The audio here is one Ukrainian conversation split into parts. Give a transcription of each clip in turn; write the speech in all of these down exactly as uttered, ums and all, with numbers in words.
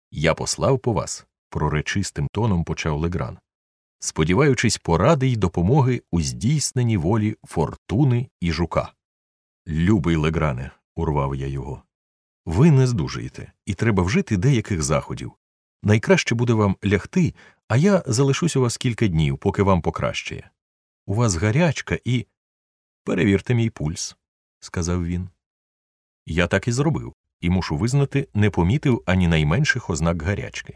Я послав по вас, пророчистим тоном почав Легран, сподіваючись поради й допомоги у здійсненні волі Фортуни і Жука. Любий Легране, урвав я його, ви не здужуєте, і треба вжити деяких заходів. Найкраще буде вам лягти, а я залишусь у вас кілька днів, поки вам покращає. У вас гарячка і... Перевірте мій пульс, сказав він. Я так і зробив, і, мушу визнати, не помітив ані найменших ознак гарячки.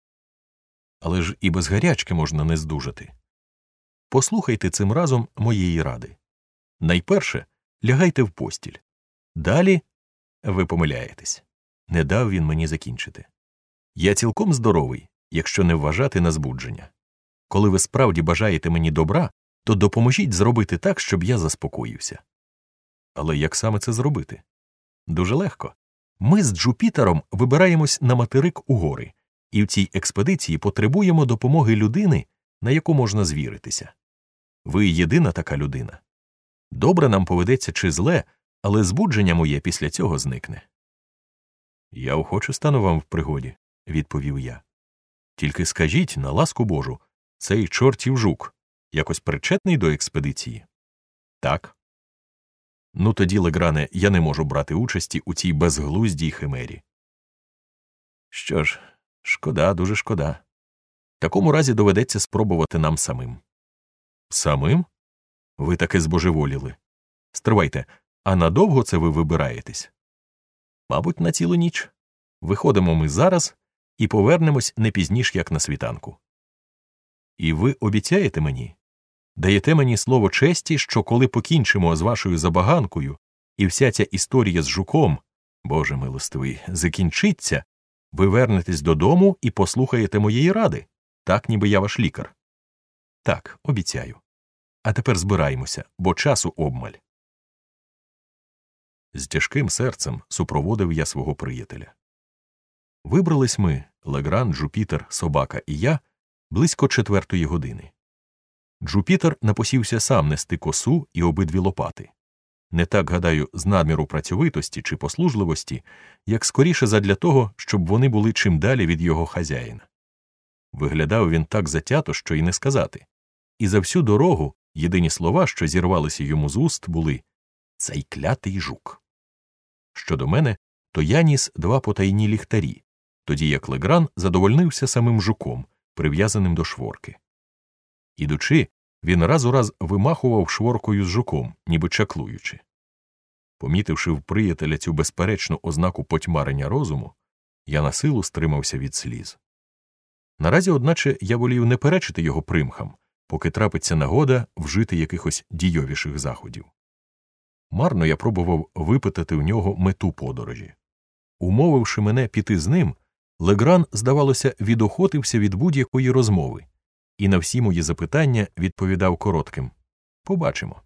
Але ж і без гарячки можна не здужати. Послухайте цим разом моєї ради. Найперше, лягайте в постіль. Далі ви помиляєтесь. Не дав він мені закінчити. Я цілком здоровий, якщо не вважати на збудження. Коли ви справді бажаєте мені добра, то допоможіть зробити так, щоб я заспокоївся. Але як саме це зробити? Дуже легко. Ми з Джупітером вибираємось на материк у гори, і в цій експедиції потребуємо допомоги людини, на яку можна звіритися. Ви єдина така людина. Добре нам поведеться чи зле, але збудження моє після цього зникне. Я охоче стану вам в пригоді, відповів я. Тільки скажіть, на ласку Божу, цей чортів жук якось причетний до експедиції? Так. Ну тоді, Легране, я не можу брати участі у цій безглуздій химері. Що ж, шкода, дуже шкода. В такому разі доведеться спробувати нам самим. Самим? Ви таки збожеволіли. Стривайте, а надовго це ви вибираєтесь? Мабуть, на цілу ніч. Виходимо ми зараз і повернемось не пізніш, як на світанку. І ви обіцяєте мені? Даєте мені слово честі, що коли покінчимо з вашою забаганкою, і вся ця історія з жуком, Боже милостивий, закінчиться, ви вернетесь додому і послухаєте моєї ради, так ніби я ваш лікар. Так, обіцяю. А тепер збираємося, бо часу обмаль. З тяжким серцем супроводив я свого приятеля. Вибрались ми, Легран, Джупітер, собака і я, близько четвертої години. Джупітер напосівся сам нести косу і обидві лопати. Не так, гадаю, з надміру працьовитості чи послужливості, як скоріше задля того, щоб вони були чим далі від його хазяїна. Виглядав він так затято, що й не сказати. І за всю дорогу єдині слова, що зірвалися йому з уст, були «цей клятий жук». Щодо мене, то я ніс два потайні ліхтарі, тоді як Легран задовольнився самим жуком, прив'язаним до шворки. Ідучи, він раз у раз вимахував шворкою з жуком, ніби чаклуючи. Помітивши в приятеля цю безперечну ознаку потьмарення розуму, я на силу стримався від сліз. Наразі, одначе, я волів не перечити його примхам, поки трапиться нагода вжити якихось дійовіших заходів. Марно я пробував випитати в нього мету подорожі. Умовивши мене піти з ним, Легран, здавалося, відохотився від будь-якої розмови, і на всі мої запитання відповідав коротким «Побачимо».